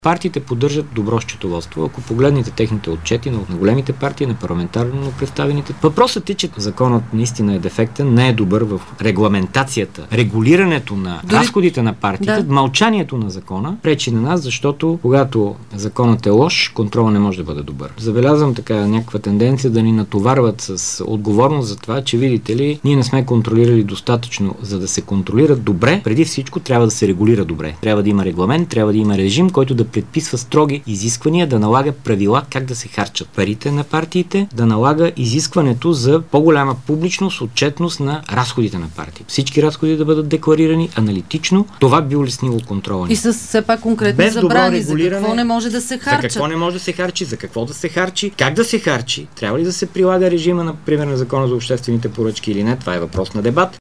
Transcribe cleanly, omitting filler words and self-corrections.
Партиите поддържат добро счетоводство. Ако погледнете техните отчети на големите партии, на парламентарно представените. Въпросът е, че законът наистина е дефектен, не е добър в регламентацията, регулирането на разходите на партиите, мълчанието на закона пречи на нас, защото когато законът е лош, контролът не може да бъде добър. Забелязвам така някаква тенденция да ни натоварват с отговорност за това, че видите ли, ние не сме контролирали достатъчно, за да се контролират добре. Преди всичко трябва да се регулира добре. Трябва да има регламент, трябва да има режим, който да предписва строги изисквания, да налага правила как да се харчат парите на партиите, да налага изискването за по-голяма публичност, отчетност на разходите на партии. Всички разходи да бъдат декларирани аналитично. Това би улеснило контрола. И с все пак конкретни забрани за какво не може да се харчи. За какво не може да се харчи, за какво да се харчи, как да се харчи, трябва ли да се прилага режима, например, на Закона за обществените поръчки или не, това е въпрос на дебат.